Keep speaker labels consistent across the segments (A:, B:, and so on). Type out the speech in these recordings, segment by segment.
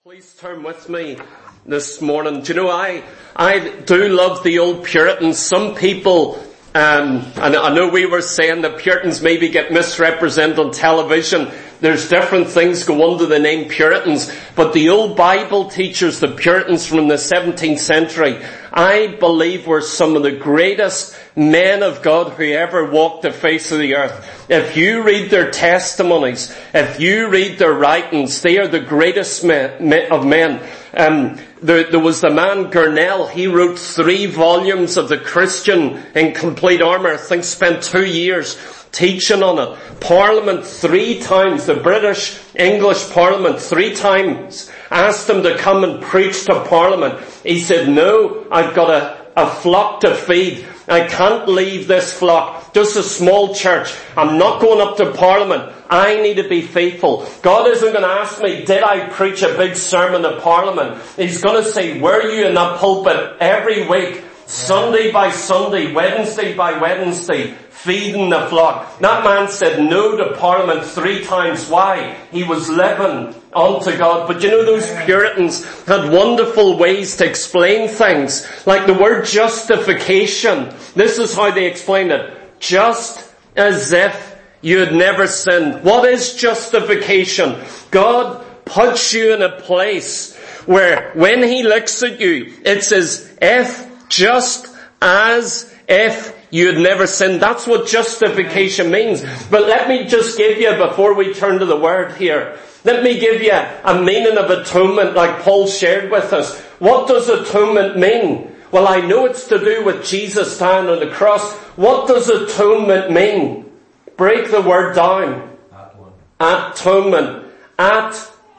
A: Please turn with me this morning. Do you know, I do love the old Puritans. Some people, and I know we were saying that Puritans maybe get misrepresented on television. There's different things go under the name Puritans, but the old Bible teachers, the Puritans from the 17th century, I believe were some of the greatest men of God who ever walked the face of the earth. If you read their testimonies, if you read their writings, they are the greatest of men. There was the man Gurnell. He wrote 3 volumes of the Christian in complete armour. I think spent 2 years teaching on it. Parliament 3 times, the British English Parliament 3 times asked him to come and preach to Parliament. He said, no, I've got a flock to feed. I can't leave this flock. Just a small church. I'm not going up to Parliament. I need to be faithful. God isn't going to ask me, did I preach a big sermon at Parliament? He's going to say, were you in that pulpit every week, Sunday by Sunday, Wednesday by Wednesday, feeding the flock? That man said no to Parliament 3 times. Why? He was living unto God. But you know, those Puritans had wonderful ways to explain things. Like the word justification. This is how they explained it. Just as if you had never sinned. What is justification? God puts you in a place where when He looks at you, it's as if, just as if you had never sinned. That's what justification means. But let me just give you, before we turn to the word here, let me give you a meaning of atonement like Paul shared with us. What does atonement mean? Well, I know it's to do with Jesus dying on the cross. What does atonement mean? Break the word down. Atonement. At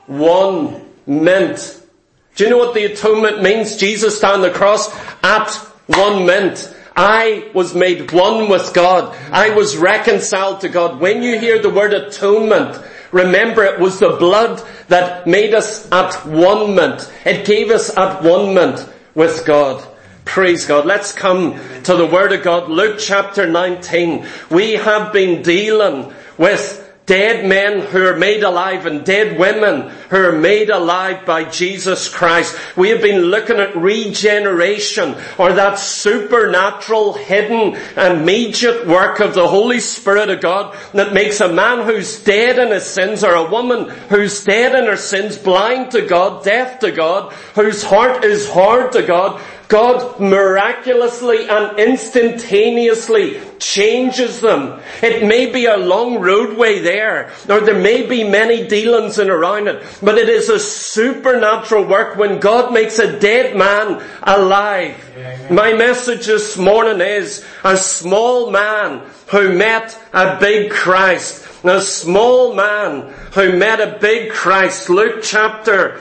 A: one mint. Do you know what the atonement means? Jesus died on the cross at one mint. I was made one with God. I was reconciled to God. When you hear the word atonement, remember it was the blood that made us at one mint. It gave us at one mint with God. Praise God. Let's come to the Word of God. Luke chapter 19. We have been dealing with dead men who are made alive and dead women who are made alive by Jesus Christ. We have been looking at regeneration, or that supernatural, hidden, immediate work of the Holy Spirit of God that makes a man who's dead in his sins, or a woman who's dead in her sins, blind to God, deaf to God, whose heart is hard to God, God miraculously and instantaneously changes them. It may be a long roadway there, or there may be many dealings in around it, but it is a supernatural work when God makes a dead man alive. Amen. My message this morning is a small man who met a big Christ. A small man who met a big Christ. Luke chapter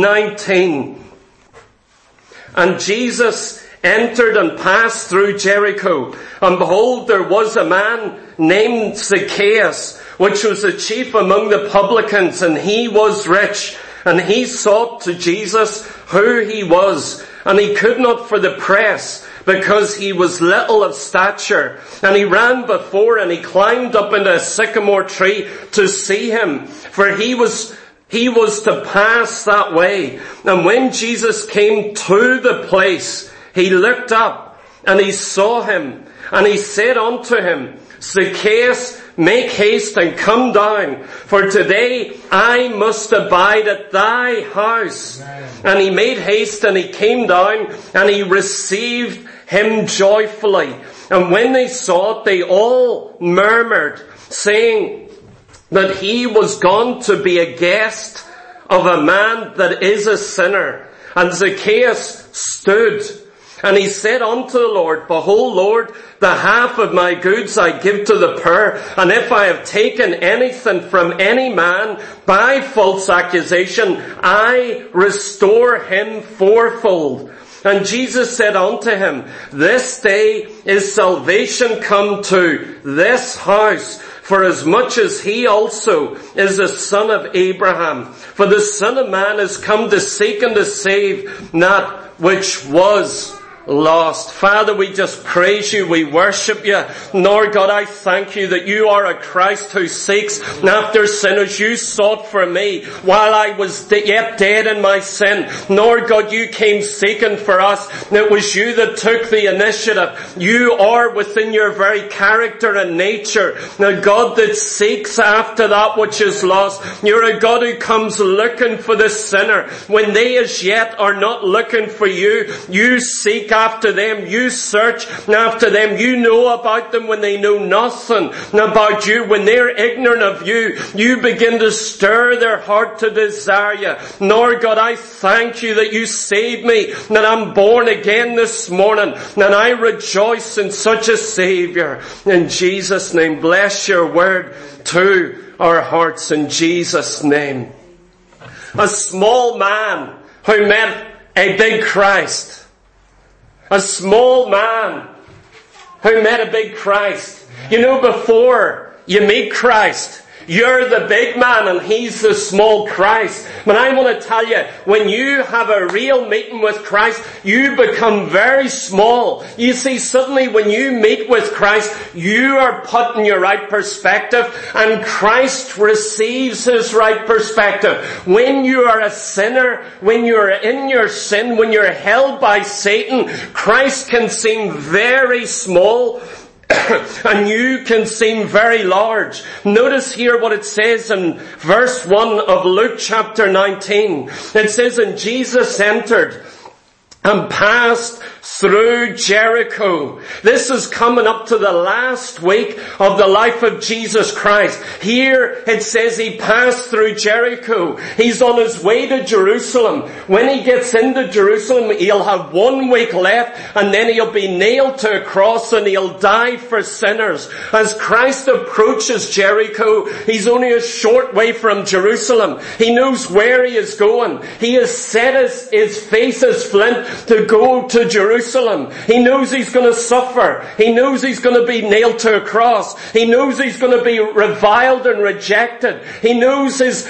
A: 19. And Jesus entered and passed through Jericho. And behold, there was a man named Zacchaeus, which was the chief among the publicans, and he was rich. And he sought to Jesus who he was. And he could not for the press, because he was little of stature. And he ran before, and he climbed up into a sycamore tree to see him, for he was to pass that way. And when Jesus came to the place, he looked up and he saw him, and he said unto him, Zacchaeus, make haste and come down, for today I must abide at thy house. Amen. And he made haste and he came down, and he received him joyfully. And when they saw it, they all murmured, saying that he was gone to be a guest of a man that is a sinner. And Zacchaeus stood, and he said unto the Lord, Behold, Lord, the half of my goods I give to the poor, and if I have taken anything from any man by false accusation, I restore him fourfold. And Jesus said unto him, This day is salvation come to this house, for as much as he also is a son of Abraham. For the Son of Man is come to seek and to save that which was lost. Father, we just praise you, we worship you. Lord God, I thank you that you are a Christ who seeks after sinners. You sought for me while I was yet dead in my sin. Lord God, you came seeking for us. It was you that took the initiative. You are within your very character and nature a God that seeks after that which is lost. You're a God who comes looking for the sinner. When they as yet are not looking for you, you seek after them. You search after them. You know about them when they know nothing about you. When they're ignorant of you, you begin to stir their heart to desire you. Lord God, I thank you that you saved me, that I'm born again this morning, and I rejoice in such a Savior. In Jesus' name, bless your word to our hearts in Jesus' name. A small man who met a big Christ. A small man who met a big Christ. You know, before you meet Christ, you're the big man and he's the small Christ. But I want to tell you, when you have a real meeting with Christ, you become very small. You see, suddenly when you meet with Christ, you are put in your right perspective and Christ receives his right perspective. When you are a sinner, when you're in your sin, when you're held by Satan, Christ can seem very small. And you can seem very large. Notice here what it says in verse 1 of Luke chapter 19. It says, and Jesus entered and passed through Jericho. This is coming up to the last week of the life of Jesus Christ. Here it says he passed through Jericho. He's on his way to Jerusalem. When he gets into Jerusalem, he'll have 1 week left and then he'll be nailed to a cross and he'll die for sinners. As Christ approaches Jericho, he's only a short way from Jerusalem. He knows where he is going. He has set his face as flint to go to Jerusalem. He knows he's going to suffer. He knows he's going to be nailed to a cross. He knows he's going to be reviled and rejected. He knows his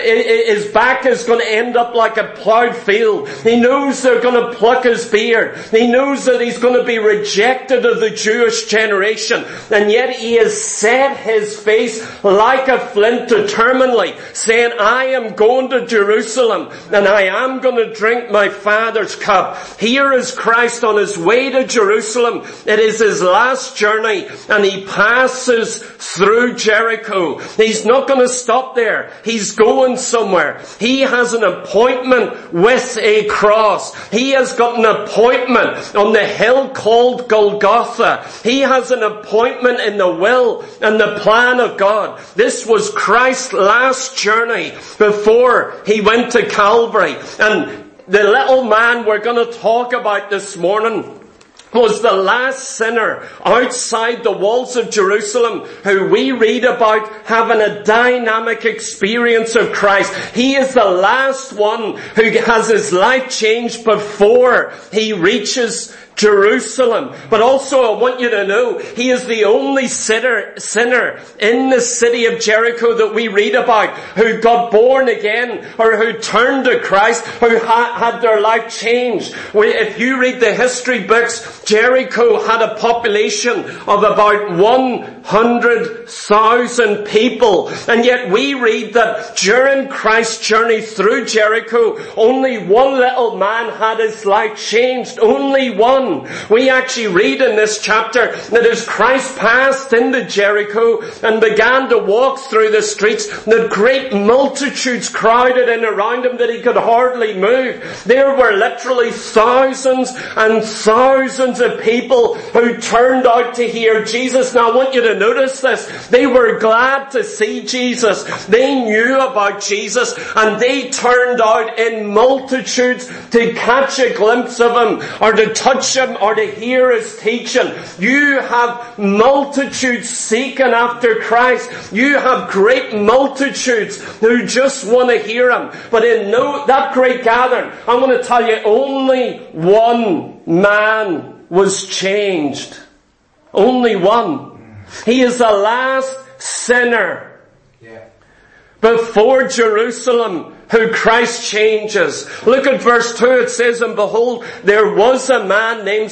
A: back is going to end up like a plowed field. He knows they're going to pluck his beard. He knows that he's going to be rejected of the Jewish generation. And yet he has set his face like a flint determinedly, saying, I am going to Jerusalem and I am going to drink my Father's cup. Here is Christ on his way to Jerusalem. It is his last journey and he passes through Jericho. He's not going to stop there. He's going somewhere. He has an appointment with a cross. He has got an appointment on the hill called Golgotha. He has an appointment in the will and the plan of God. This was Christ's last journey before he went to Calvary. And the little man we're going to talk about this morning was the last sinner outside the walls of Jerusalem who we read about having a dynamic experience of Christ. He is the last one who has his life changed before he reaches Jerusalem. But also I want you to know, he is the only sinner in the city of Jericho that we read about who got born again or who turned to Christ, who had their life changed. If you read the history books, Jericho had a population of about 100,000 people. And yet we read that during Christ's journey through Jericho, only one little man had his life changed. Only one. We actually read in this chapter that as Christ passed into Jericho and began to walk through the streets, that great multitudes crowded in around him that he could hardly move. There were literally thousands and thousands of people who turned out to hear Jesus. Now I want you to notice this. They were glad to see Jesus. They knew about Jesus and they turned out in multitudes to catch a glimpse of him or to touch him or to hear his teaching. You have multitudes seeking after Christ. You have great multitudes who just want to hear him. But in that great gathering, I'm going to tell you, only one man was changed. Only one. He is the last sinner before Jerusalem who Christ changes. Look at verse 2. It says, and behold, there was a man named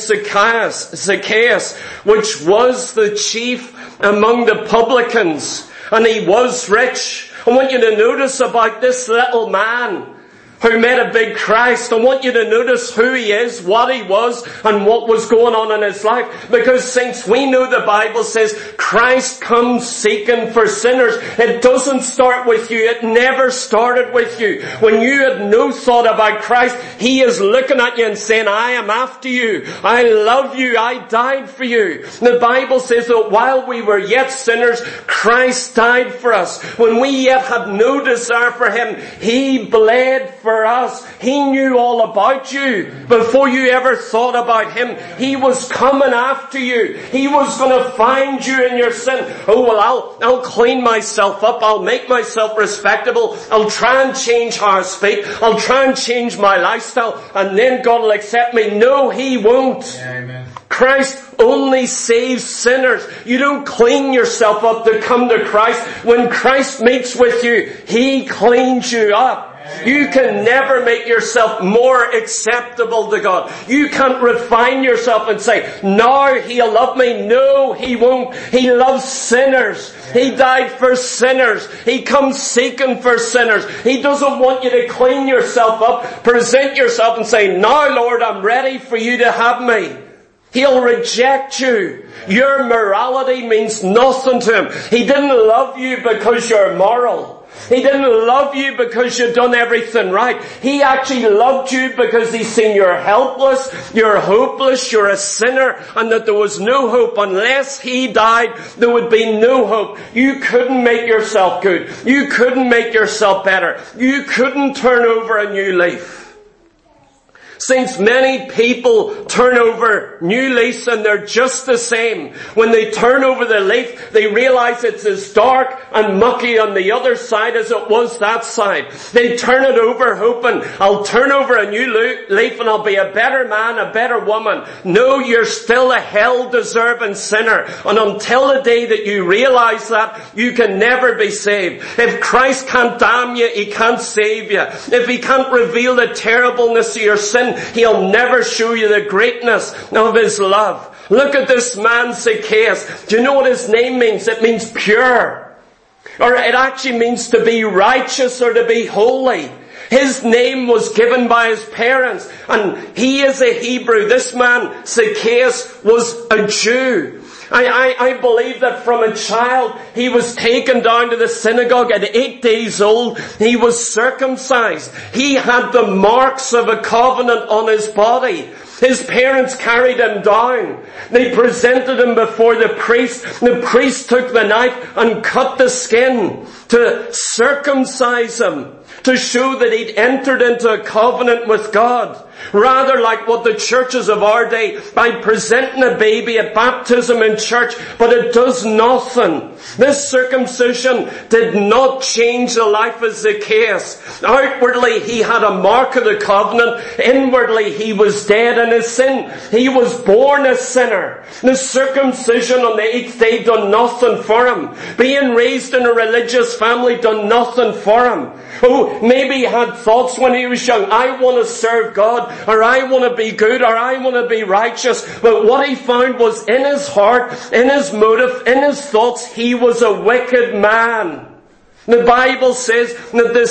A: Zacchaeus, which was the chief among the publicans, and he was rich. I want you to notice about this little man who met a big Christ. I want you to notice who he is, what he was, and what was going on in his life. Because saints, we know the Bible says Christ comes seeking for sinners. It doesn't start with you. It never started with you. When you had no thought about Christ, he is looking at you and saying, I am after you. I love you. I died for you. The Bible says that while we were yet sinners, Christ died for us. When we yet had no desire for him, he bled for us. He knew all about you before you ever thought about him. He was coming after you. He was going to find you in your sin. Oh, well, I'll clean myself up. I'll make myself respectable. I'll try and change how I speak. I'll try and change my lifestyle, and then God will accept me. No, he won't.
B: Amen.
A: Christ only saves sinners. You don't clean yourself up to come to Christ. When Christ meets with you, he cleans you up. You can never make yourself more acceptable to God. You can't refine yourself and say, now he'll love me. No, he won't. He loves sinners. He died for sinners. He comes seeking for sinners. He doesn't want you to clean yourself up, present yourself and say, now Lord, I'm ready for you to have me. He'll reject you. Your morality means nothing to him. He didn't love you because you're moral. He didn't love you because you've done everything right. He actually loved you because he's seen you're helpless, you're hopeless, you're a sinner, and that there was no hope. Unless he died, there would be no hope. You couldn't make yourself good. You couldn't make yourself better. You couldn't turn over a new leaf. Saints, many people turn over new leaves and they're just the same. When they turn over the leaf, they realize it's as dark and mucky on the other side as it was that side. They turn it over hoping, I'll turn over a new leaf and I'll be a better man, a better woman. No, you're still a hell-deserving sinner. And until the day that you realize that, you can never be saved. If Christ can't damn you, he can't save you. If he can't reveal the terribleness of your sin, he'll never show you the greatness of his love. Look at this man Zacchaeus. Do you know what his name means? It means pure. Or it actually means to be righteous or to be holy. His name was given by his parents, and he is a Hebrew. This man Zacchaeus was a Jew. I believe that from a child, he was taken down to the synagogue at 8 days old. He was circumcised. He had the marks of a covenant on his body. His parents carried him down. They presented him before the priest. The priest took the knife and cut the skin to circumcise him, to show that he'd entered into a covenant with God. Rather like what the churches of our day, by presenting a baby at baptism in church, but it does nothing. This circumcision did not change the life of Zacchaeus. Outwardly he had a mark of the covenant. Inwardly he was dead in his sin. He was born a sinner. The circumcision on the 8th day done nothing for him. Being raised in a religious family done nothing for him. Oh, maybe he had thoughts when he was young, I want to serve God, or I want to be good, or I want to be righteous. But what he found was in his heart, in his motive, in his thoughts, he was a wicked man. The Bible says that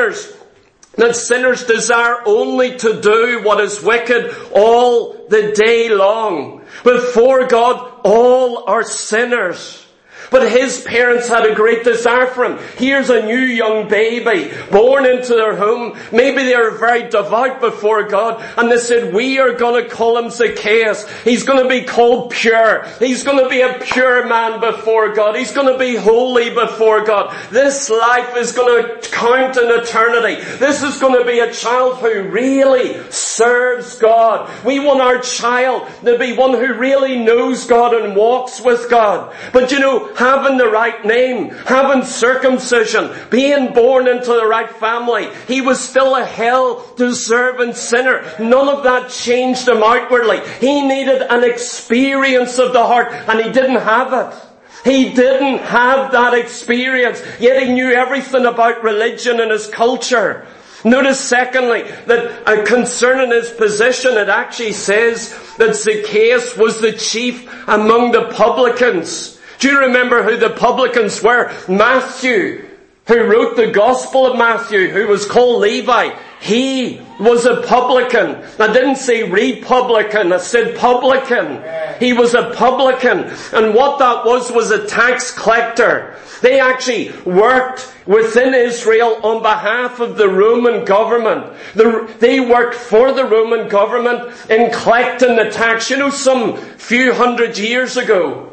A: sinners desire only to do what is wicked all the day long. Before God, all are sinners. But his parents had a great desire for him. Here's a new young baby born into their home. Maybe they were very devout before God, and they said, we are going to call him Zacchaeus. He's going to be called pure. He's going to be a pure man before God. He's going to be holy before God. This life is going to count in eternity. This is going to be a child who really serves God. We want our child to be one who really knows God and walks with God. But you know, having the right name, having circumcision, being born into the right family, he was still a hell-deserving sinner. None of that changed him outwardly. He needed an experience of the heart, and he didn't have it. He didn't have that experience, yet he knew everything about religion and his culture. Notice secondly, that concerning his position, it actually says that Zacchaeus was the chief among the publicans. Do you remember who the publicans were? Matthew, who wrote the Gospel of Matthew, who was called Levi. He was a publican. I didn't say republican, I said publican. He was a publican. And what that was a tax collector. They actually worked within Israel on behalf of the Roman government. They worked for the Roman government in collecting the tax. You know, some few hundred years ago,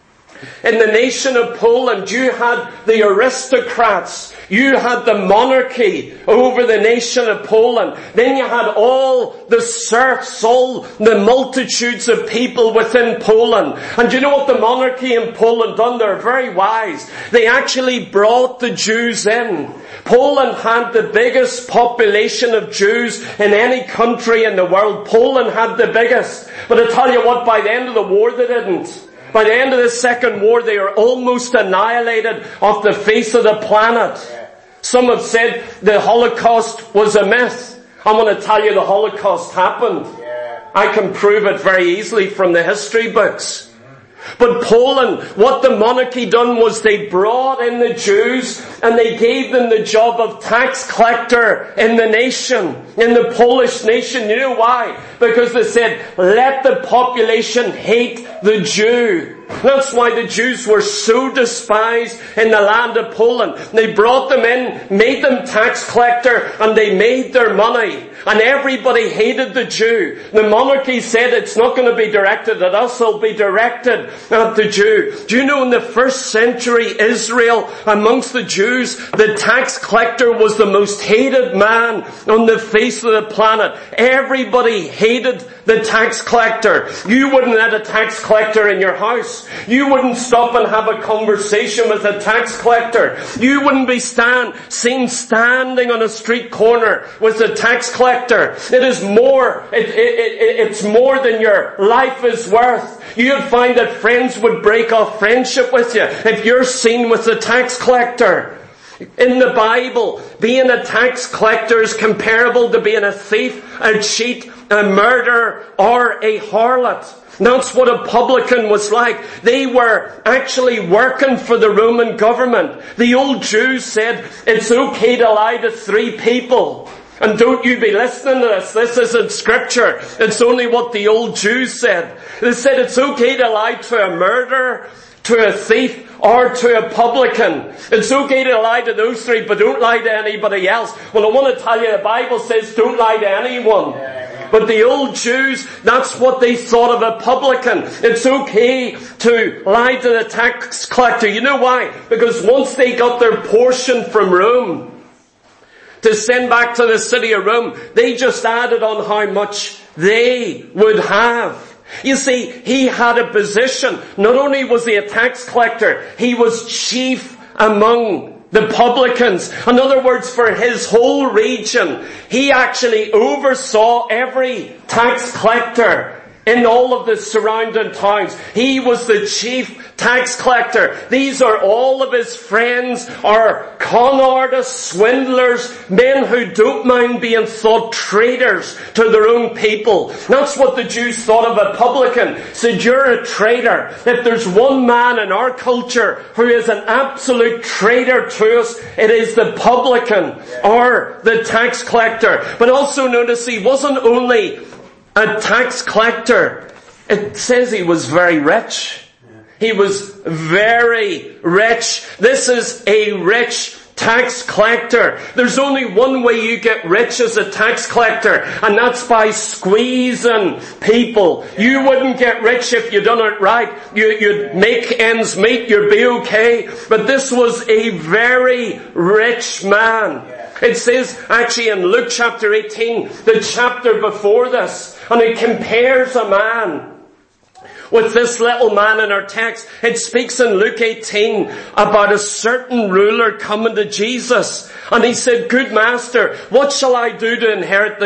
A: in the nation of Poland, you had the aristocrats. You had the monarchy over the nation of Poland. Then you had all the serfs, all the multitudes of people within Poland. And you know what the monarchy in Poland done? They're very wise. They actually brought the Jews in. Poland had the biggest population of Jews in any country in the world. Poland had the biggest. But I tell you what, by the end of the war they didn't. By the end of the Second War, they are almost annihilated off the face of the planet. Some have said the Holocaust was a myth. I'm going to tell you the Holocaust happened. I can prove it very easily from the history books. But Poland, what the monarchy done was they brought in the Jews and they gave them the job of tax collector in the nation, in the Polish nation. You know why? Because they said, let the population hate the Jew. That's why the Jews were so despised in the land of Poland. They brought them in, made them tax collector, and they made their money. And everybody hated the Jew. The monarchy said it's not going to be directed at us, it'll be directed at the Jew. Do you know in the first century Israel, amongst the Jews, the tax collector was the most hated man on the face of the planet. Everybody hated the tax collector. You wouldn't let a tax collector in your house. You wouldn't stop and have a conversation with a tax collector. You wouldn't be seen standing on a street corner with a tax collector. It is more, it's more than your life is worth. You'd find that friends would break off friendship with you if you're seen with a tax collector. In the Bible, being a tax collector is comparable to being a thief, a cheat, a murderer, or a harlot. That's what a publican was like. They were actually working for the Roman government. The old Jews said, it's okay to lie to 3 people. And don't you be listening to this. This isn't scripture. It's only what the old Jews said. They said it's okay to lie to a murderer, to a thief, or to a publican. It's okay to lie to those 3, but don't lie to anybody else. Well, I want to tell you, the Bible says don't lie to anyone. But the old Jews, that's what they thought of a publican. It's okay to lie to the tax collector. You know why? Because once they got their portion from Rome, to send back to the city of Rome, they just added on how much they would have. You see, he had a position. Not only was he a tax collector, he was chief among the publicans. In other words, for his whole region, he actually oversaw every tax collector in all of the surrounding towns. He was the chief tax collector. These are all of his friends, are con artists, swindlers, men who don't mind being thought traitors to their own people. That's what the Jews thought of a publican. Said, you're a traitor. If there's one man in our culture who is an absolute traitor to us, it is the publican or the tax collector. But also notice he wasn't only a tax collector. It says he was very rich. He was very rich. This is a rich tax collector. There's only one way you get rich as a tax collector, and that's by squeezing people. You wouldn't get rich if you done it right. You'd make ends meet, you'd be okay. But this was a very rich man. It says actually in Luke chapter 18, the chapter before this, and it compares a man with this little man in our text. It speaks in Luke 18 about a certain ruler coming to Jesus. And he said, good master, what shall I do to inherit the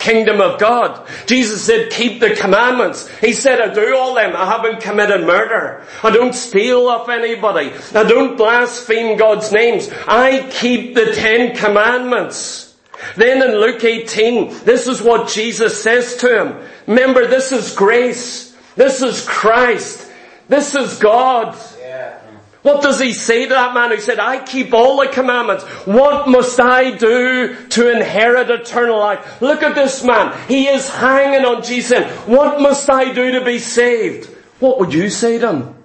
A: kingdom of God. Jesus said, keep the commandments. He said, I do all them. I haven't committed murder. I don't steal off anybody. I don't blaspheme God's names. I keep the 10 commandments. Then in Luke 18, this is what Jesus says to him. Remember, this is grace. This is Christ. This is God. What does he say to that man who said, I keep all the commandments. What must I do to inherit eternal life? Look at this man. He is hanging on Jesus. What must I do to be saved? What would you say to him?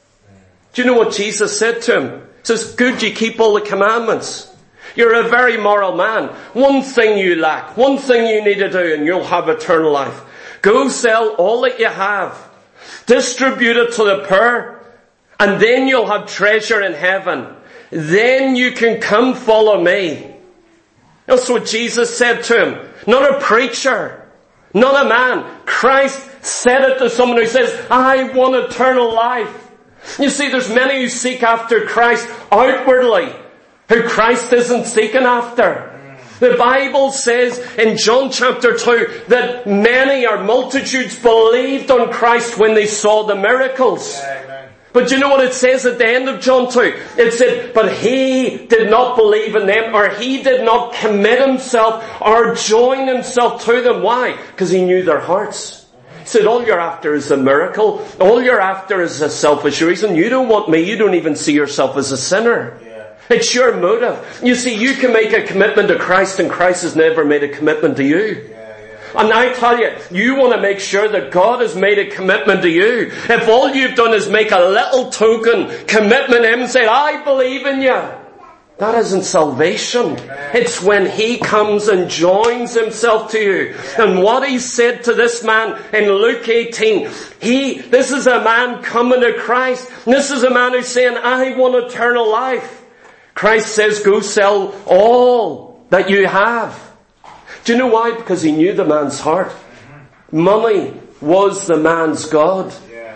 A: Do you know what Jesus said to him? He says, good, you keep all the commandments. You're a very moral man. One thing you lack. One thing you need to do and you'll have eternal life. Go sell all that you have. Distribute it to the poor. And then you'll have treasure in heaven. Then you can come follow me. That's what Jesus said to him. Not a preacher. Not a man. Christ said it to someone who says, I want eternal life. You see, there's many who seek after Christ outwardly, who Christ isn't seeking after. The Bible says in John chapter 2 that many or multitudes believed on Christ when they saw the miracles. But you know what it says at the end of John 2? It said, but he did not believe in them, or he did not commit himself or join himself to them. Why? Because he knew their hearts. He said, all you're after is a miracle. All you're after is a selfish reason. You don't want me. You don't even see yourself as a sinner. It's your motive. You see, you can make a commitment to Christ and Christ has never made a commitment to you. And I tell you, you want to make sure that God has made a commitment to you. If all you've done is make a little token commitment to Him and say, I believe in you. That isn't salvation. It's when He comes and joins Himself to you. And what He said to this man in Luke 18, this is a man coming to Christ. This is a man who's saying, I want eternal life. Christ says, go sell all that you have. Do you know why? Because He knew the man's heart. Money was the man's God.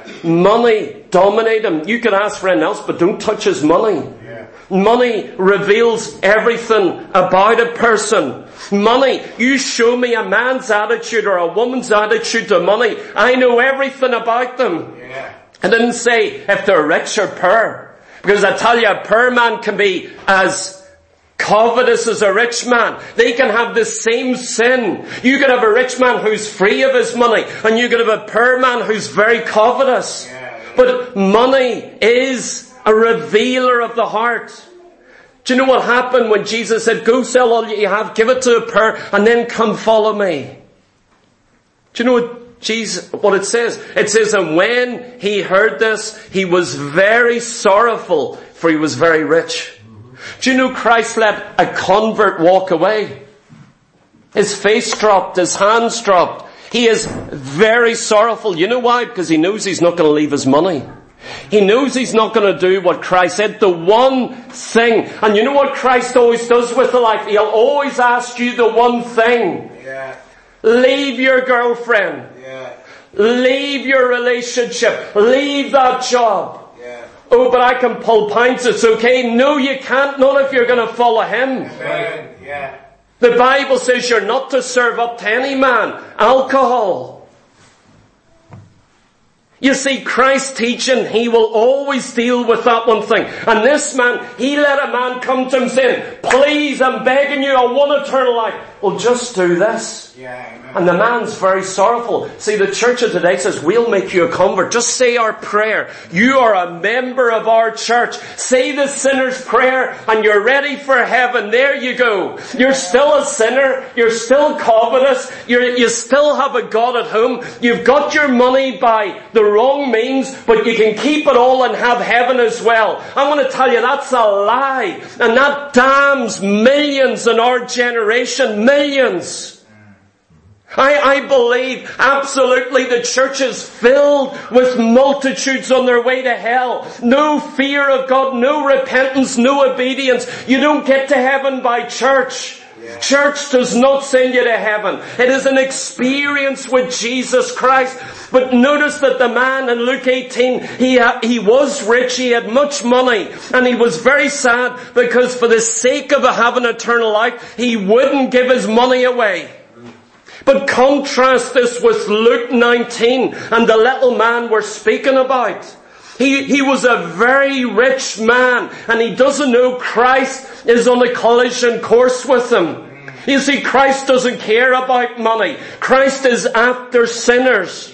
A: Money dominated him. You could ask for anything else, but don't touch his money. Money reveals everything about a person. Money, you show me a man's attitude or a woman's attitude to money, I know everything about them. I didn't say if they're rich or poor. Because I tell you, a poor man can be as covetous as a rich man. They can have the same sin. You could have a rich man who's free of his money, and you could have a poor man who's very covetous. But money is a revealer of the heart. Do you know what happened when Jesus said, go sell all you have, give it to the poor, and then come follow me? Do you know what it says? It says, and when he heard this, he was very sorrowful, for he was very rich. Do you know Christ let a convert walk away? His face dropped, his hands dropped. He is very sorrowful. You know why? Because he knows he's not going to leave his money. He knows he's not going to do what Christ said. The one thing. And you know what Christ always does with the life? He'll always ask you the one thing. Leave your girlfriend. Leave your relationship. Leave that job. Oh, but I can pull pints, it's okay. No, you can't, not if you're going to follow Him. The Bible says you're not to serve up to any man alcohol. You see, Christ's teaching, He will always deal with that one thing. And this man, he let a man come to Him saying, please, I'm begging you, I want eternal life. Well, just do this. And the man's very sorrowful. See, the church of today says, we'll make you a convert. Just say our prayer. You are a member of our church. Say the sinner's prayer and you're ready for heaven. There you go. You're still a sinner. You're still covetous. You still have a God at home. You've got your money by the wrong means, but you can keep it all and have heaven as well. I'm going to tell you, that's a lie. And that damns millions in our generation. Millions. I believe absolutely the church is filled with multitudes on their way to hell. No fear of God, no repentance, no obedience. You don't get to heaven by church. Church does not send you to heaven. It is an experience with Jesus Christ. But notice that the man in Luke 18, he was rich, he had much money, and he was very sad because for the sake of having eternal life, he wouldn't give his money away. But contrast this with Luke 19 and the little man we're speaking about. He was a very rich man, and he doesn't know Christ is on a collision course with him. You see, Christ doesn't care about money. Christ is after sinners.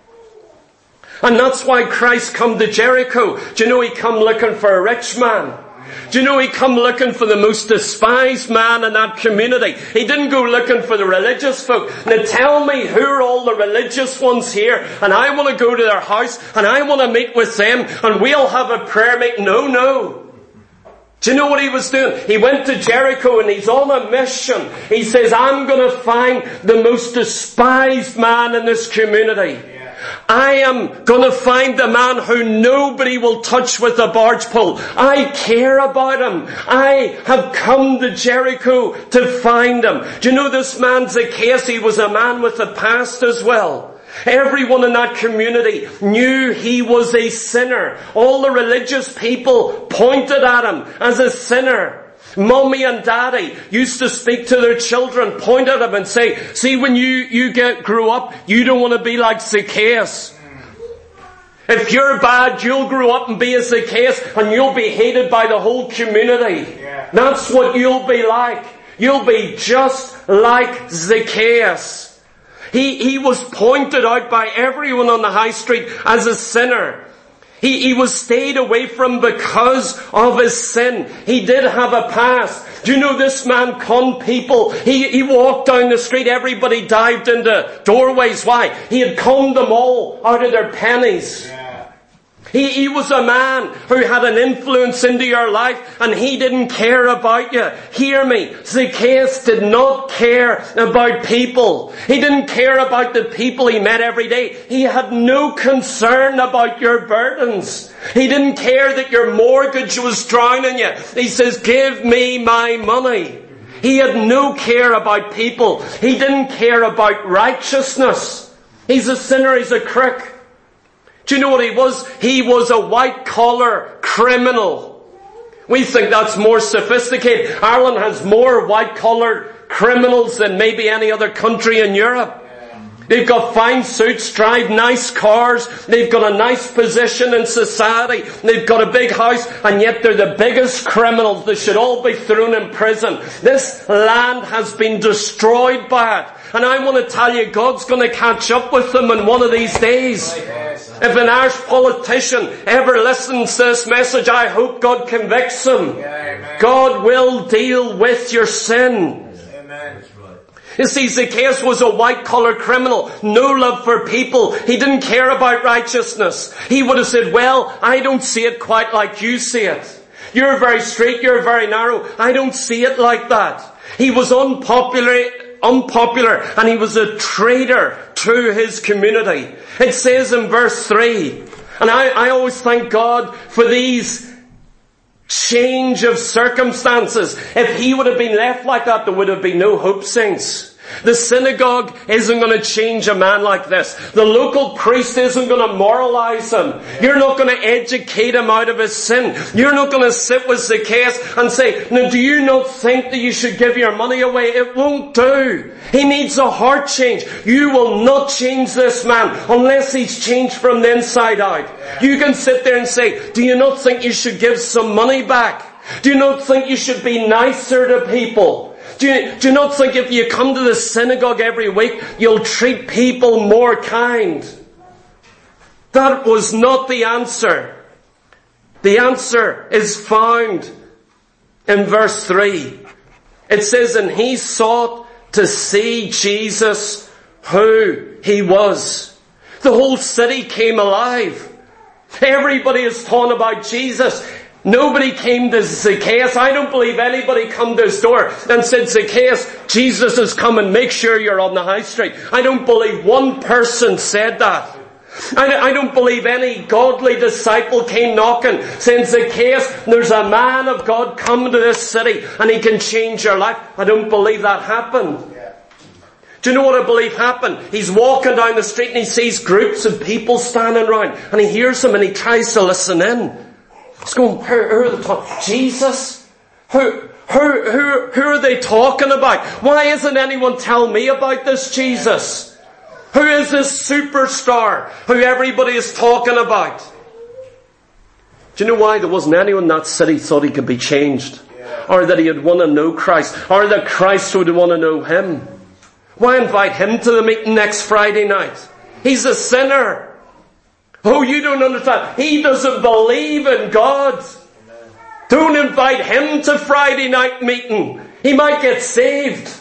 A: And that's why Christ come to Jericho. Do you know he come looking for a rich man? Do you know he come looking for the most despised man in that community? He didn't go looking for the religious folk. Now tell me, who are all the religious ones here? And I want to go to their house and I want to meet with them and we'll have a prayer meeting. No. Do you know what he was doing? He went to Jericho and he's on a mission. He says, I'm going to find the most despised man in this community. I am going to find the man who nobody will touch with a barge pole. I care about him. I have come to Jericho to find him. Do you know this man Zacchaeus? He was a man with a past as well. Everyone in that community knew he was a sinner. All the religious people pointed at him as a sinner. Mommy and daddy used to speak to their children, point at them and say, see, when you grow up, you don't want to be like Zacchaeus. If you're bad, you'll grow up and be a Zacchaeus and you'll be hated by the whole community. That's what you'll be like. You'll be just like Zacchaeus. He was pointed out by everyone on the high street as a sinner. He was stayed away from because of his sin. He did have a past. Do you know this man conned people? He walked down the street, everybody dived into doorways. Why? He had conned them all out of their pennies. He was a man who had an influence into your life and he didn't care about you. Hear me. Zacchaeus did not care about people. He didn't care about the people he met every day. He had no concern about your burdens. He didn't care that your mortgage was drowning you. He says, give me my money. He had no care about people. He didn't care about righteousness. He's a sinner. He's a crook. Do you know what he was? He was a white-collar criminal. We think that's more sophisticated. Ireland has more white-collar criminals than maybe any other country in Europe. They've got fine suits, drive nice cars, they've got a nice position in society, they've got a big house, and yet they're the biggest criminals. They should all be thrown in prison. This land has been destroyed by it. And I want to tell you, God's going to catch up with them in one of these days. If an Irish politician ever listens to this message, I hope God convicts him. God will deal with your sin. You see, Zacchaeus was a white-collar criminal. No love for people. He didn't care about righteousness. He would have said, well, I don't see it quite like you see it. You're very straight, you're very narrow. I don't see it like that. He was unpopular, and he was a traitor to his community. It says in verse 3, and I always thank God for these change of circumstances. If he would have been left like that, there would have been no hope, saints. The synagogue isn't going to change a man like this. The local priest isn't going to moralize him. You're not going to educate him out of his sin. You're not going to sit with Zacchaeus and say, now do you not think that you should give your money away? It won't do. He needs a heart change. You will not change this man unless he's changed from the inside out. You can sit there and say, do you not think you should give some money back? Do you not think you should be nicer to people? Do you not think if you come to the synagogue every week, you'll treat people more kind? That was not the answer. The answer is found in verse 3. It says, and he sought to see Jesus, who he was. The whole city came alive. Everybody is talking about Jesus. Nobody came to Zacchaeus. I don't believe anybody come to his door and said, Zacchaeus, Jesus is coming, make sure you're on the high street. I don't believe one person said that. I don't believe any godly disciple came knocking saying, Zacchaeus, there's a man of God coming to this city and he can change your life. I don't believe that happened. Do you know what I believe happened? He's walking down the street and he sees groups of people standing around and he hears them and he tries to listen in. He's going, who are they talking? Jesus? Who Who are they talking about? Why isn't anyone telling me about this Jesus? Who is this superstar who everybody is talking about? Do you know why? There wasn't anyone in that city thought he could be changed. Or that he'd want to know Christ. Or that Christ would want to know him. Why invite him to the meeting next Friday night? He's a sinner. Oh, you don't understand. He doesn't believe in God. Don't invite him to Friday night meeting. He might get saved.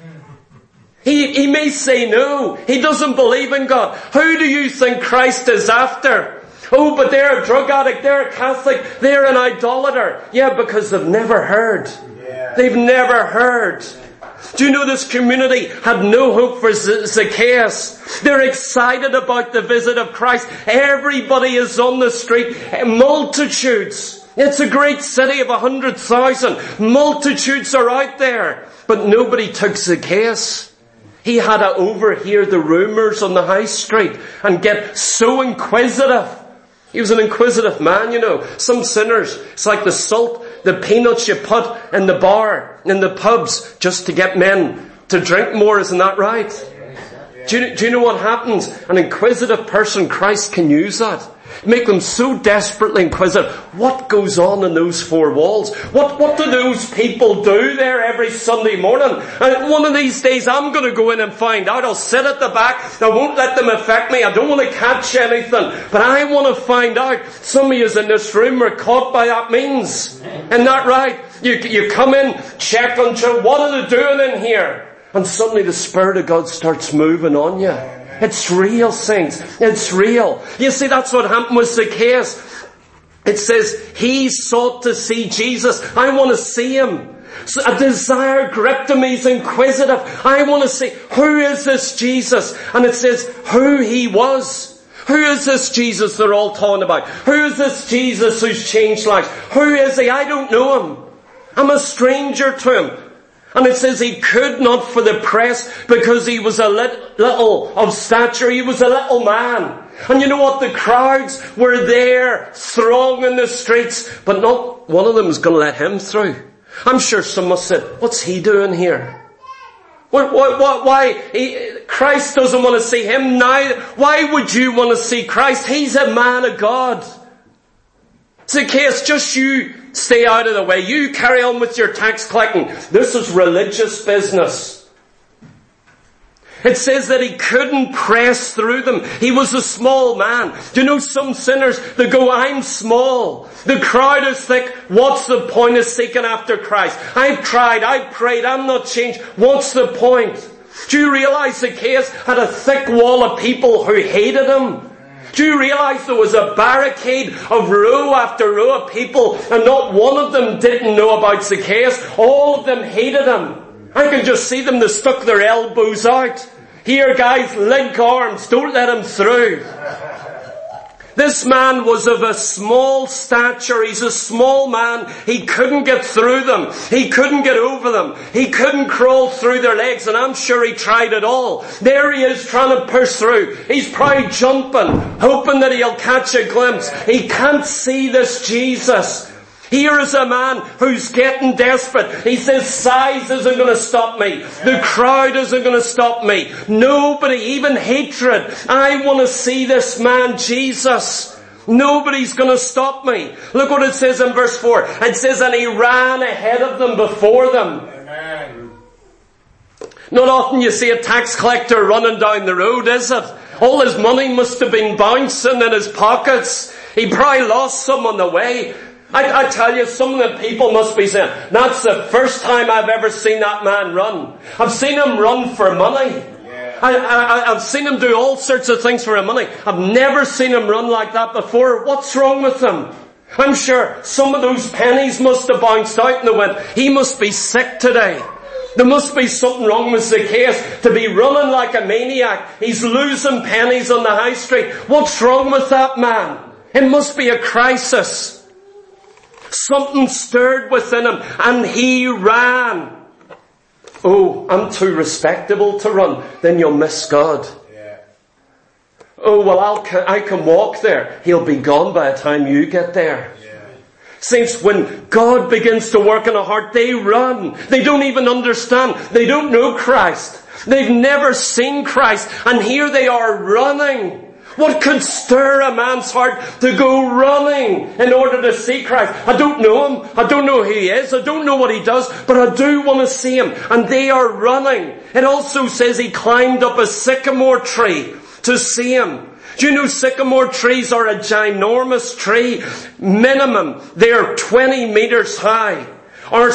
A: He may say no. He doesn't believe in God. Who do you think Christ is after? Oh, but they're a drug addict, they're a Catholic, they're an idolater. Yeah, because they've never heard. They've never heard. Do you know this community had no hope for Zacchaeus? They're excited about the visit of Christ. Everybody is on the street. Multitudes. It's a great city of 100,000. Multitudes are out there. But nobody took Zacchaeus. He had to overhear the rumours on the high street and get so inquisitive. He was an inquisitive man, you know. Some sinners, it's like the salt, the peanuts you put in the bar, in the pubs, just to get men to drink more. Isn't that right? Do you know what happens? An inquisitive person, Christ can use that. Make them so desperately inquisitive. What goes on in those four walls? What do those people do there every Sunday morning? And one of these days I'm going to go in and find out. I'll sit at the back. I won't let them affect me. I don't want to catch anything. But I want to find out. Some of you in this room are caught by that means. Isn't that right? You come in, check on children. What are they doing in here? And suddenly the Spirit of God starts moving on you. It's real, saints. It's real. You see, that's what happened with Zacchaeus. It says, he sought to see Jesus. I want to see him. So a desire gripped him. He's inquisitive. I want to see, who is this Jesus? And it says, who he was. Who is this Jesus they're all talking about? Who is this Jesus who's changed lives? Who is he? I don't know him. I'm a stranger to him. And it says he could not for the press because he was a little of stature. He was a little man. And you know what? The crowds were there, thronging the streets, but not one of them was going to let him through. I'm sure some must have said, what's he doing here? Why? Christ doesn't want to see him now. Why would you want to see Christ? He's a man of God. Zacchaeus, just you stay out of the way. You carry on with your tax collecting. This is religious business. It says that he couldn't press through them. He was a small man. Do you know some sinners, they go, I'm small. The crowd is thick. What's the point of seeking after Christ? I've tried, I've prayed, I'm not changed. What's the point? Do you realize Zacchaeus had a thick wall of people who hated him? Do you realize there was a barricade of row after row of people and not one of them didn't know about Zacchaeus? All of them hated him. I can just see them, they stuck their elbows out. Here guys, link arms, don't let him through. This man was of a small stature. He's a small man. He couldn't get through them. He couldn't get over them. He couldn't crawl through their legs, and I'm sure he tried it all. There he is trying to push through. He's probably jumping, hoping that he'll catch a glimpse. He can't see this Jesus. Here is a man who's getting desperate. He says, size isn't going to stop me. The crowd isn't going to stop me. Nobody, even hatred. I want to see this man, Jesus. Nobody's going to stop me. Look what it says in verse 4. It says, and he ran ahead of them before them. Amen. Not often you see a tax collector running down the road, is it? All his money must have been bouncing in his pockets. He probably lost some on the way. I tell you, some of the people must be saying, that's the first time I've ever seen that man run. I've seen him run for money. I've seen him do all sorts of things for money. I've never seen him run like that before. What's wrong with him? I'm sure some of those pennies must have bounced out and they went, he must be sick today. There must be something wrong with Zacchaeus to be running like a maniac. He's losing pennies on the high street. What's wrong with that man? It must be a crisis. Something stirred within him and he ran. Oh, I'm too respectable to run. Then you'll miss God. Yeah. Oh, well, I can walk there. He'll be gone by the time you get there. Yeah. Saints, when God begins to work in a heart, they run. They don't even understand. They don't know Christ. They've never seen Christ. And here they are running. What could stir a man's heart to go running in order to see Christ? I don't know him. I don't know who he is. I don't know what he does. But I do want to see him. And they are running. It also says he climbed up a sycamore tree to see him. Do you know sycamore trees are a ginormous tree? Minimum, they're 20 meters high, or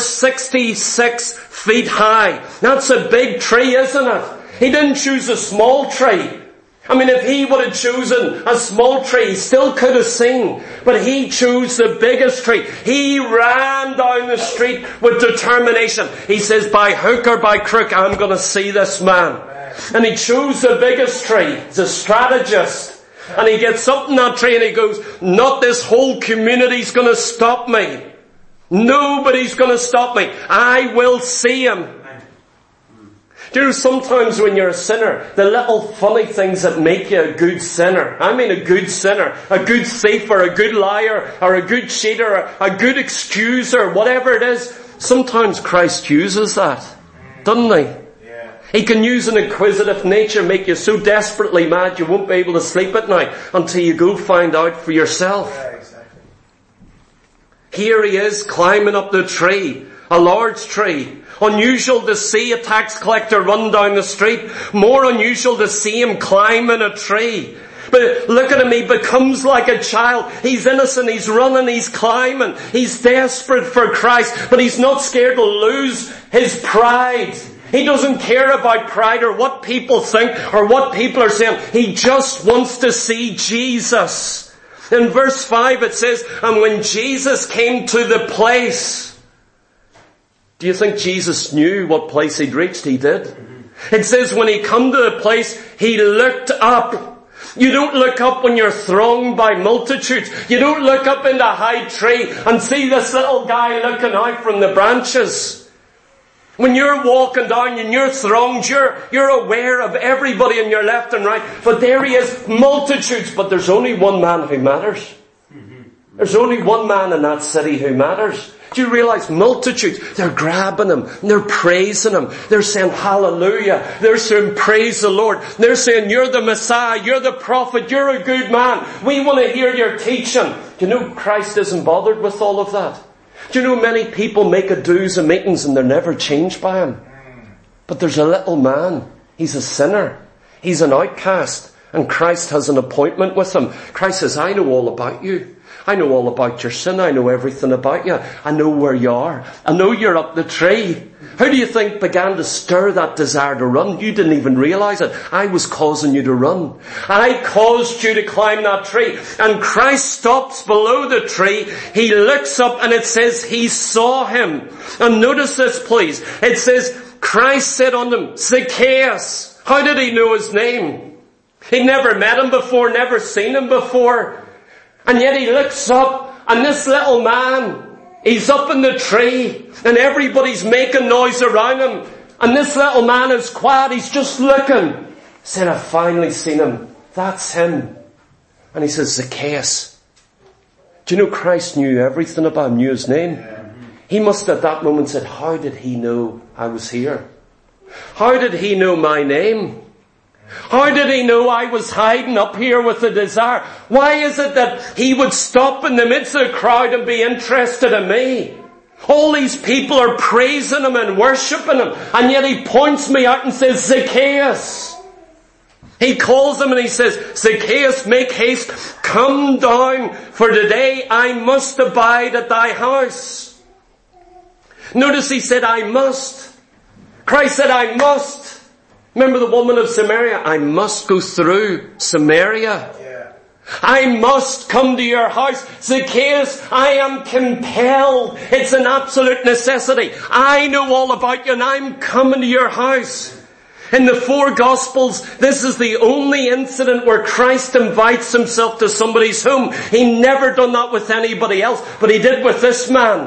A: 66 feet high. That's a big tree, isn't it? He didn't choose a small tree. I mean, if he would have chosen a small tree, he still could have seen. But he chose the biggest tree. He ran down the street with determination. He says, by hook or by crook, I'm going to see this man. And he chose the biggest tree. He's a strategist. And he gets up in that tree and he goes, not this whole community's going to stop me. Nobody's going to stop me. I will see him. Do you know, sometimes when you're a sinner, the little funny things that make you a good sinner, I mean a good sinner, a good thief or a good liar or a good cheater or a good excuser, whatever it is, sometimes Christ uses that, doesn't he? He can use an inquisitive nature, make you so desperately mad you won't be able to sleep at night until you go find out for yourself.
B: Yeah, exactly.
A: Here he is climbing up the tree, a large tree. Unusual to see a tax collector run down the street. More unusual to see him climbing a tree. But look at him, he becomes like a child. He's innocent, he's running, he's climbing. He's desperate for Christ, but he's not scared to lose his pride. He doesn't care about pride or what people think or what people are saying. He just wants to see Jesus. In verse 5 it says, and when Jesus came to the place. Do you think Jesus knew what place he'd reached? He did. It says when he come to the place, he looked up. You don't look up when you're thronged by multitudes. You don't look up in the high tree and see this little guy looking out from the branches. When you're walking down and you're thronged, you're aware of everybody on your left and right. But there he is, multitudes. But there's only one man who matters. There's only one man in that city who matters. Do you realize multitudes, they're grabbing him, they're praising him, they're saying hallelujah, they're saying praise the Lord, they're saying you're the Messiah, you're the prophet, you're a good man, we want to hear your teaching. Do you know Christ isn't bothered with all of that? Do you know many people make a dues and meetings and they're never changed by him? But there's a little man, he's a sinner, he's an outcast, and Christ has an appointment with him. Christ says, I know all about you. I know all about your sin. I know everything about you. I know where you are. I know you're up the tree. Who do you think began to stir that desire to run? You didn't even realize it. I was causing you to run. I caused you to climb that tree. And Christ stops below the tree. He looks up and it says he saw him. And notice this please. It says Christ said unto him, Zacchaeus. How did he know his name? He'd never met him before, never seen him before. And yet he looks up and this little man, he's up in the tree and everybody's making noise around him. And this little man is quiet, he's just looking. He said, I've finally seen him. That's him. And he says, Zacchaeus. Do you know Christ knew everything about him, knew his name? He must at that moment said, how did he know I was here? How did he know my name? How did he know I was hiding up here with a desire? Why is it that he would stop in the midst of the crowd and be interested in me? All these people are praising him and worshipping him, and yet he points me out and says, Zacchaeus. He calls him and he says, Zacchaeus, make haste, come down, for today I must abide at thy house. Notice he said, I must. Christ said, I must. Remember the woman of Samaria? I must go through Samaria.
B: Yeah.
A: I must come to your house. Zacchaeus, I am compelled. It's an absolute necessity. I know all about you and I'm coming to your house. In the four Gospels, this is the only incident where Christ invites himself to somebody's home. He never done that with anybody else, but he did with this man.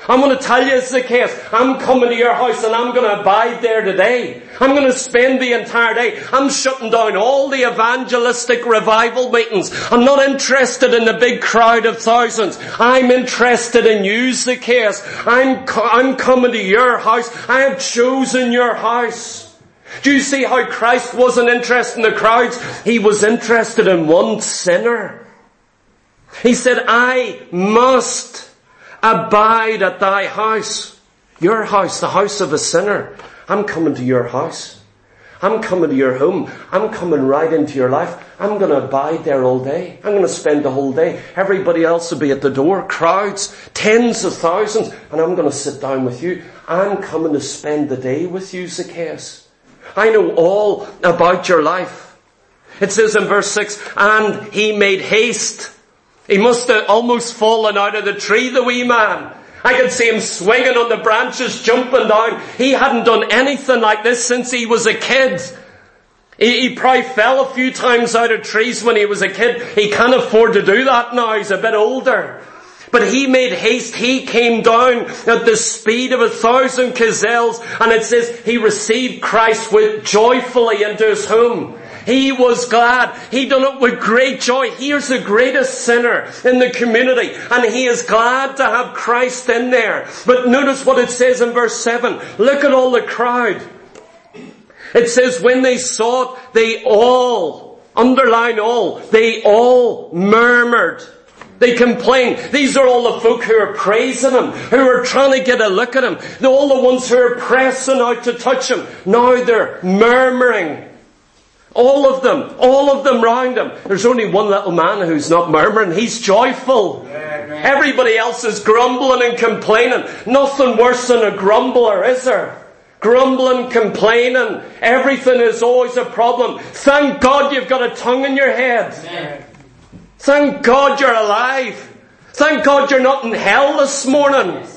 A: I'm going to tell you, Zacchaeus, I'm coming to your house and I'm going to abide there today. I'm going to spend the entire day. I'm shutting down all the evangelistic revival meetings. I'm not interested in the big crowd of thousands. I'm interested in you, Zacchaeus. I'm coming to your house. I have chosen your house. Do you see how Christ wasn't interested in the crowds? He was interested in one sinner. He said, I must abide at thy house. Your house, the house of a sinner. I'm coming to your house. I'm coming to your home. I'm coming right into your life. I'm going to abide there all day. I'm going to spend the whole day. Everybody else will be at the door. Crowds, tens of thousands. And I'm going to sit down with you. I'm coming to spend the day with you, Zacchaeus. I know all about your life. It says in verse 6, and he made haste. He must have almost fallen out of the tree, the wee man. I could see him swinging on the branches, jumping down. He hadn't done anything like this since he was a kid. He probably fell a few times out of trees when he was a kid. He can't afford to do that now. He's a bit older. But he made haste. He came down at the speed of 1,000 gazelles. And it says he received Christ joyfully into his home. He was glad. He done it with great joy. Here's the greatest sinner in the community. And he is glad to have Christ in there. But notice what it says in verse 7. Look at all the crowd. It says when they saw it, they all, underline all, they all murmured. They complained. These are all the folk who are praising him, who are trying to get a look at him. They're all the ones who are pressing out to touch him. Now they're murmuring. All of them round him. There's only one little man who's not murmuring. He's joyful. Everybody else is grumbling and complaining. Nothing worse than a grumbler, is there? Grumbling, complaining. Everything is always a problem. Thank God you've got a tongue in your head. Thank God you're alive. Thank God you're not in hell this morning.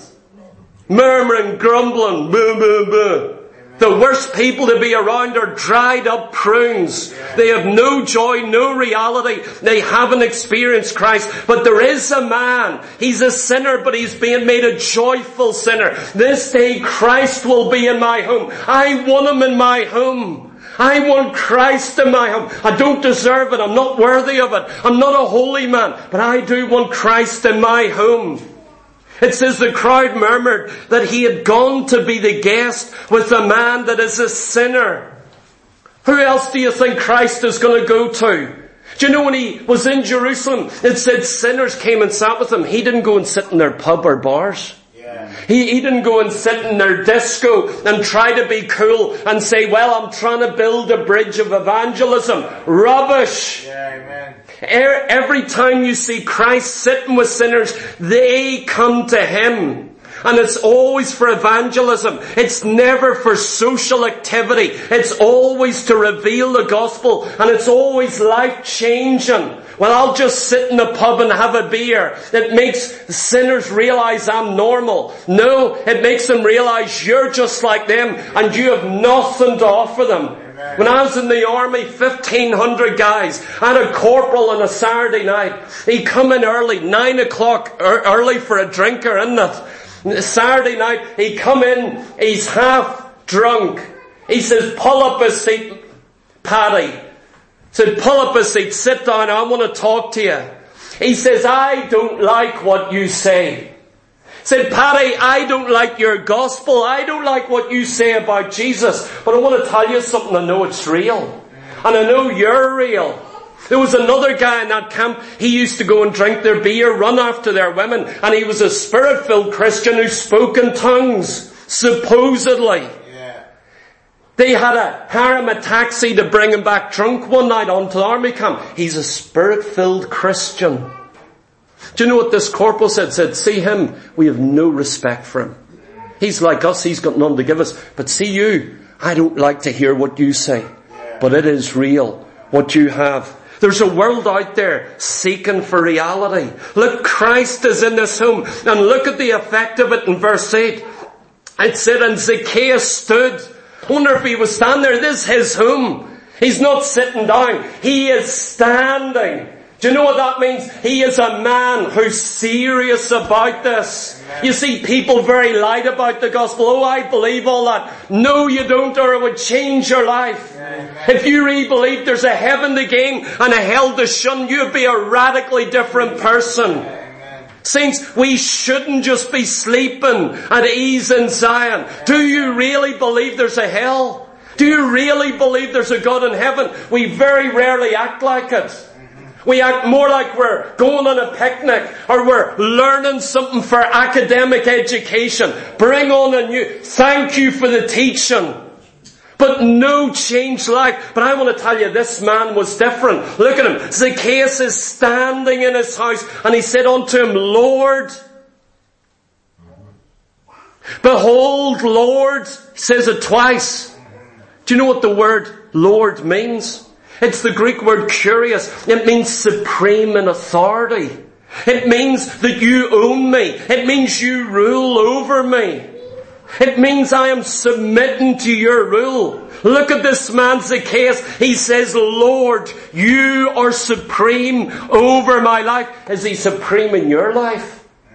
A: Murmuring, grumbling, boo, boo, boo. The worst people to be around are dried up prunes. They have no joy, no reality. They haven't experienced Christ. But there is a man. He's a sinner, but he's being made a joyful sinner. This day Christ will be in my home. I want him in my home. I want Christ in my home. I don't deserve it. I'm not worthy of it. I'm not a holy man. But I do want Christ in my home. It says the crowd murmured that he had gone to be the guest with a man that is a sinner. Who else do you think Christ is going to go to? Do you know when he was in Jerusalem, it said sinners came and sat with him. He didn't go and sit in their pub or bars. He didn't go and sit in their disco and try to be cool and say, well, I'm trying to build a bridge of evangelism. Rubbish. Amen. Every time you see Christ sitting with sinners, they come to him. And it's always for evangelism. It's never for social activity. It's always to reveal the gospel. And it's always life-changing. Well, I'll just sit in the pub and have a beer. It makes sinners realize I'm normal. No, it makes them realize you're just like them and you have nothing to offer them. When I was in the army, 1,500 guys. I had a corporal on a Saturday night. He come in early, 9 o'clock, early for a drinker, isn't it? Saturday night, he come in, he's half drunk. He says, pull up a seat, Paddy. Said, pull up a seat, sit down, I want to talk to you. He says, I don't like what you say. Said, Paddy, I don't like your gospel. I don't like what you say about Jesus. But I want to tell you something. I know it's real. And I know you're real. There was another guy in that camp. He used to go and drink their beer, run after their women. And he was a spirit-filled Christian who spoke in tongues. Supposedly. They had to hire him a taxi to bring him back drunk one night onto the army camp. He's a spirit-filled Christian. Do you know what this corporal said? Said, see him, we have no respect for him. He's like us, he's got none to give us. But see you, I don't like to hear what you say. But it is real, what you have. There's a world out there seeking for reality. Look, Christ is in this home. And look at the effect of it in verse 8. It said, and Zacchaeus stood. I wonder if he was standing there. This is his home. He's not sitting down. He is standing. Do you know what that means? He is a man who's serious about this. Amen. You see people very light about the gospel. Oh, I believe all that. No, you don't, or it would change your life. Amen. If you really believe there's a heaven to gain and a hell to shun, you'd be a radically different person. Amen. Saints, we shouldn't just be sleeping at ease in Zion. Do you really believe there's a hell? Do you really believe there's a God in heaven? We very rarely act like it. We act more like we're going on a picnic or we're learning something for academic education. Bring on a new, thank you for the teaching. But no changed life. But I want to tell you, this man was different. Look at him. Zacchaeus is standing in his house and he said unto him, Lord, behold, Lord, he says it twice. Do you know what the word Lord means? It's the Greek word kurios. It means supreme in authority. It means that you own me. It means you rule over me. It means I am submitting to your rule. Look at this man Zacchaeus. He says, Lord, you are supreme over my life. Is he supreme in your life?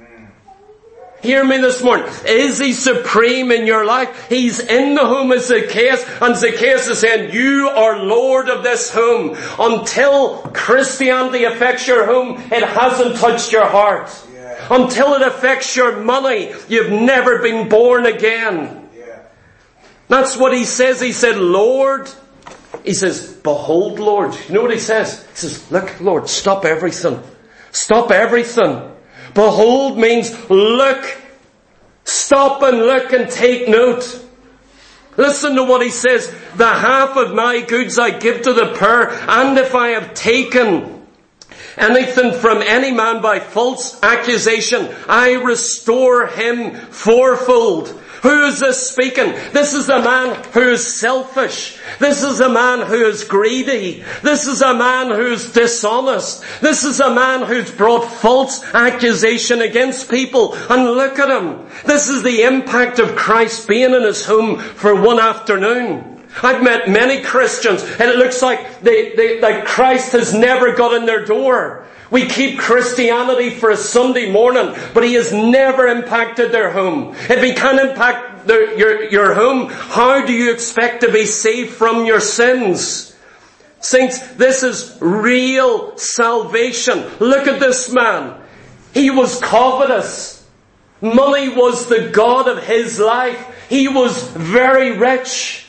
A: Hear me this morning. Is he supreme in your life? He's in the home of Zacchaeus, and Zacchaeus is saying, you are Lord of this home. Until Christianity affects your home, it hasn't touched your heart. Yeah. Until it affects your money, you've never been born again. Yeah. That's what he says. He said, Lord. He says, behold, Lord. You know what he says? He says, look, Lord, stop everything. Stop everything. Behold means look. Stop and look and take note. Listen to what he says. The half of my goods I give to the poor, and if I have taken anything from any man by false accusation, I restore him fourfold. Who is this speaking? This is a man who is selfish. This is a man who is greedy. This is a man who is dishonest. This is a man who's brought false accusation against people. And look at him. This is the impact of Christ being in his home for one afternoon. I've met many Christians and it looks like like Christ has never got in their door. We keep Christianity for a Sunday morning, but he has never impacted their home. If he can't impact your home, how do you expect to be saved from your sins? Saints, this is real salvation. Look at this man. He was covetous. Money was the god of his life. He was very rich.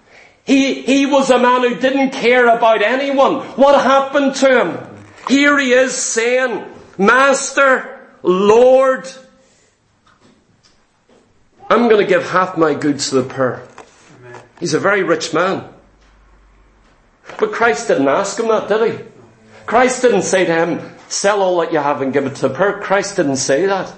A: He was a man who didn't care about anyone. What happened to him? Here he is saying, Master, Lord, I'm going to give half my goods to the poor. Amen. He's a very rich man. But Christ didn't ask him that, did he? Christ didn't say to him, sell all that you have and give it to the poor. Christ didn't say that.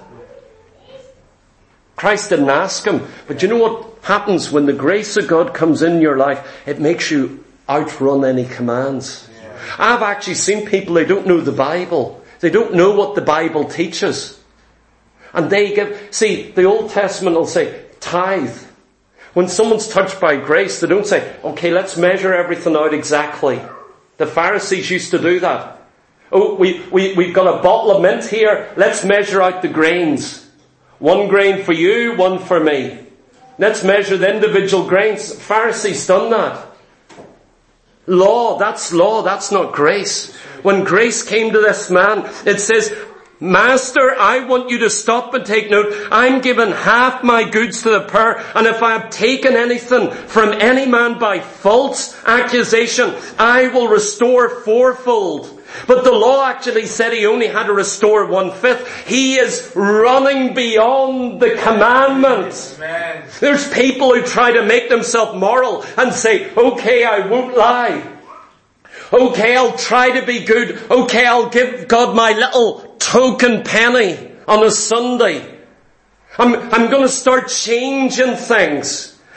A: Christ didn't ask him. But you know what happens when the grace of God comes in your life? It makes you outrun any commands. I've actually seen people, they don't know the Bible. They don't know what the Bible teaches. And they the Old Testament will say, tithe. When someone's touched by grace, they don't say, okay, let's measure everything out exactly. The Pharisees used to do that. Oh, we've got a bottle of mint here, let's measure out the grains. 1 grain for you, 1 for me. Let's measure the individual grains. Pharisees done that. Law, that's not grace. When grace came to this man, it says, Master, I want you to stop and take note. I'm giving half my goods to the poor, and if I have taken anything from any man by false accusation, I will restore fourfold. But the law actually said he only had to restore 1/5. He is running beyond the commandments. Amen. There's people who try to make themselves moral and say, okay, I won't lie. Okay, I'll try to be good. Okay, I'll give God my little token penny on a Sunday. I'm going to start changing things.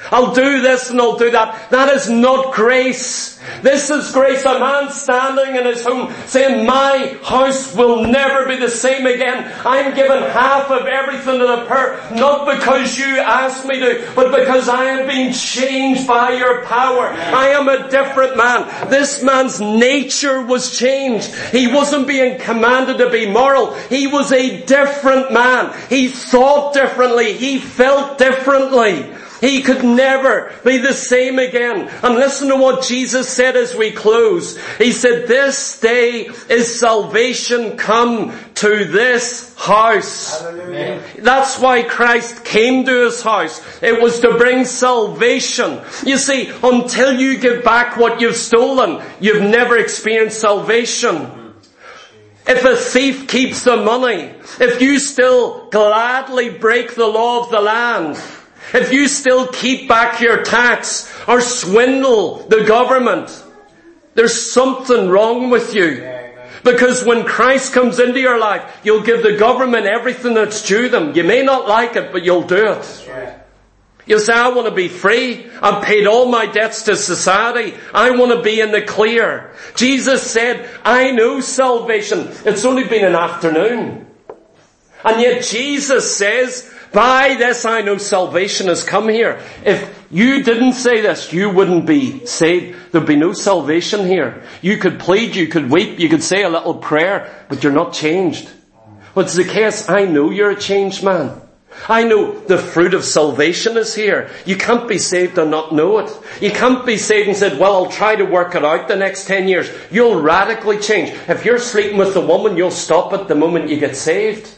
A: I'll do this and I'll do that. That is not grace. This is grace. A man standing in his home saying, my house will never be the same again. I'm giving half of everything to the poor, not because you asked me to, but because I am being changed by your power. I am a different man. This man's nature was changed. He wasn't being commanded to be moral. He was a different man. He thought differently. He felt differently. He could never be the same again. And listen to what Jesus said as we close. He said, this day is salvation come to this house. Hallelujah. That's why Christ came to his house. It was to bring salvation. You see, until you give back what you've stolen, you've never experienced salvation. If a thief keeps the money, if you still gladly break the law of the land, if you still keep back your tax or swindle the government, there's something wrong with you. Because when Christ comes into your life, you'll give the government everything that's due them. You may not like it, but you'll do it. You'll say, I want to be free. I've paid all my debts to society. I want to be in the clear. Jesus said, I know salvation. It's only been an afternoon. And yet Jesus says, by this I know salvation has come here. If you didn't say this, you wouldn't be saved. There'd be no salvation here. You could plead, you could weep, you could say a little prayer, but you're not changed. What's the case? I know you're a changed man. I know the fruit of salvation is here. You can't be saved and not know it. You can't be saved and said, well, I'll try to work it out the next 10 years. You'll radically change. If you're sleeping with a woman, you'll stop it the moment you get saved.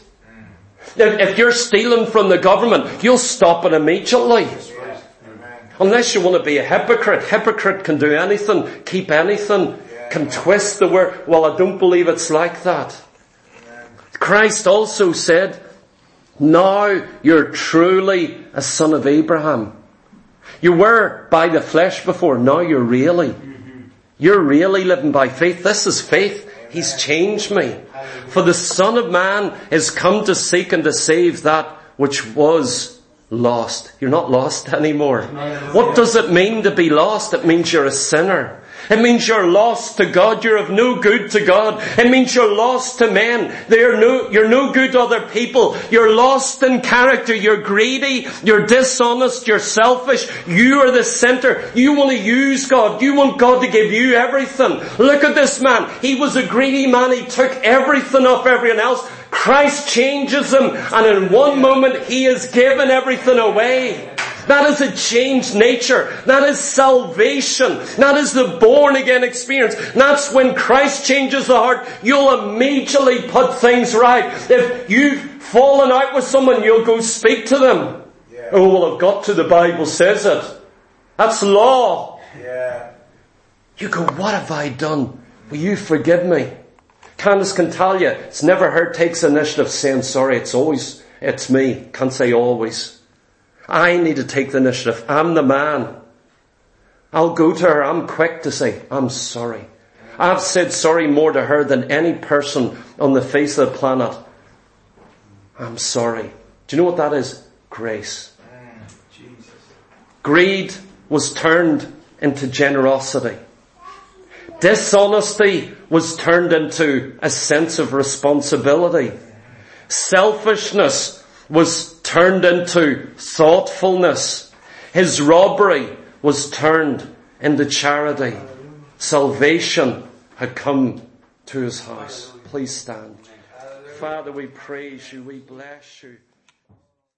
A: If you're stealing from the government, you'll stop it immediately. Unless you want to be a hypocrite. Hypocrite can do anything, keep anything, can twist the word. Well, I don't believe it's like that. Christ also said, now you're truly a son of Abraham. You were by the flesh before, now you're really living by faith. This is faith. He's changed me. For the Son of Man is come to seek and to save that which was lost. You're not lost anymore. What does it mean to be lost? It means you're a sinner. It means you're lost to God. You're of no good to God. It means you're lost to men. You're no good to other people. You're lost in character. You're greedy. You're dishonest. You're selfish. You are the center. You want to use God. You want God to give you everything. Look at this man. He was a greedy man. He took everything off everyone else. Christ changes him, and in one moment he has given everything away. That is a changed nature. That is salvation. That is the born again experience. That's when Christ changes the heart. You'll immediately put things right. If you've fallen out with someone, you'll go speak to them. Yeah. Oh, well, I've got to. The Bible says it. That's law. Yeah. You go, what have I done? Will you forgive me? Candace can tell you, it's never her takes initiative saying sorry. It's me. Can't say always. I need to take the initiative. I'm the man. I'll go to her. I'm quick to say, I'm sorry. I've said sorry more to her than any person on the face of the planet. I'm sorry. Do you know what that is? Grace. Jesus. Greed was turned into generosity. Dishonesty was turned into a sense of responsibility. Selfishness was turned into thoughtfulness. His robbery was turned into charity. Salvation had come to his house. Please stand. Father, we praise you. We bless you.